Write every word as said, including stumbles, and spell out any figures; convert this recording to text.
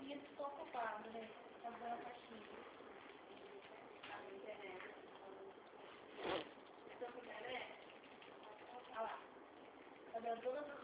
dia que estou ocupado, né? Fazendo a faxina. Tá na internet. Estou com internet? Olha lá. Tá dando todas as